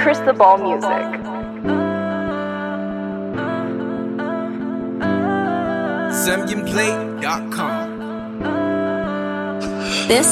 Crystal Ball Music. ZambianPlay.com. This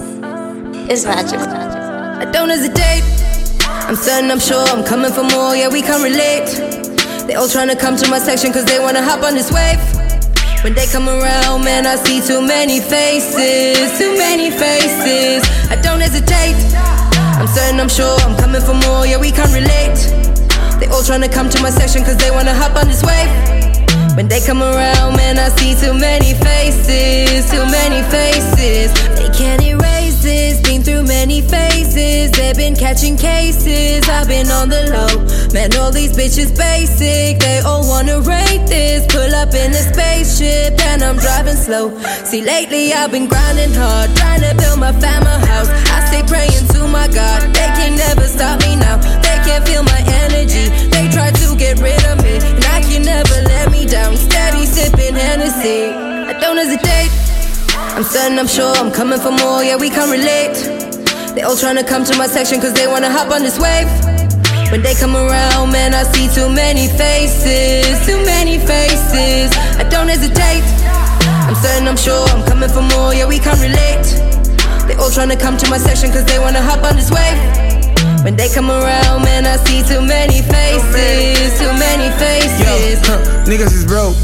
is magic. I don't hesitate. I'm certain, I'm sure I'm coming for more. Yeah, we can relate. They all tryna come to my section cause they wanna hop on this wave. When they come around, man, I see too many faces. Too many faces. I don't hesitate. I'm certain, I'm sure I'm coming for more. Yeah, we can relate. They all tryna come to my section cause they wanna hop on this wave. When they come around, man, I see too many faces. Too many faces. They can't erase this. Been through many phases. They've been catching cases. I've been on the low. Man, all these bitches basic. They all wanna rate this. Pull up in a spaceship and I'm driving slow. See, lately I've been grinding hard, trying to build my family house. I stay praying to my God. They can never stop me now. They can't feel my energy. They try to get rid of me, and I can never let me down. Steady sipping Hennessy. I don't hesitate. I'm certain, I'm sure I'm coming for more. Yeah, we can relate. They all tryna come to my section cause they wanna hop on this wave. When they come around, man, I see too many faces. Too many faces. I don't hesitate. I'm certain, I'm sure I'm coming for more. Yeah, we can relate. They all tryna come to my section cause they wanna hop on this wave. When they come around, man, I see too many faces. Too many faces. Niggas is broke.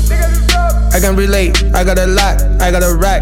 I can relate, I got a lot, I got a rack.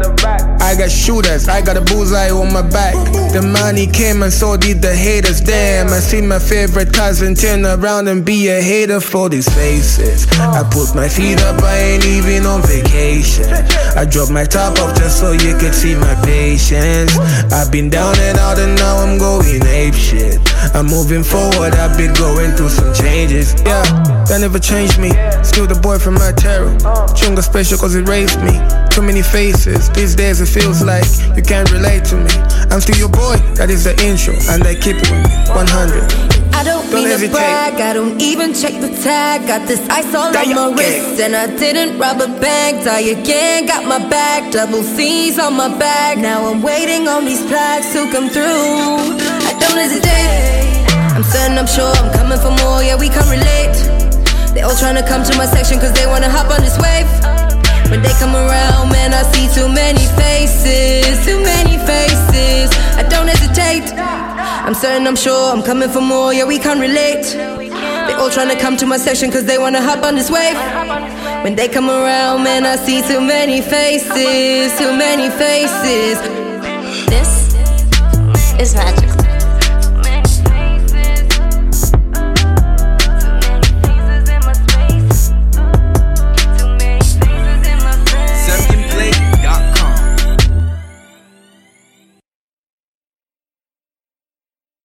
I got shooters, I got a bullseye on my back. The money came and so did the haters. Damn, I see my favorite cousin turn around and be a hater for these faces. I put my feet up, I ain't even on vacation. I dropped my top off just so you could see my patience. I've been down and out and now I'm going ape shit. I'm moving forward, I've been going through some changes. Yeah, that never changed me. Still the boy from my terror. Chunga special cause it raised me. Too many faces, these days it feels like you can't relate to me. I'm still your boy, that is the intro, and I keep it 100. I don't mean to brag, I don't even check the tag. Got this ice all on my wrist, and I didn't rob a bank. Die again, got my back, double C's on my back. Now I'm waiting on these plaques to come through. I don't hesitate. I'm certain, I'm sure I'm coming for more. Yeah, we can relate. They all tryna come to my section cause they wanna hop on this wave. When they come around, man, I see too many faces. Too many faces. I don't hesitate. I'm certain, I'm sure I'm coming for more. Yeah, we can relate. They all tryna come to my section cause they wanna hop on this wave. When they come around, man, I see too many faces. Too many faces. This is magic.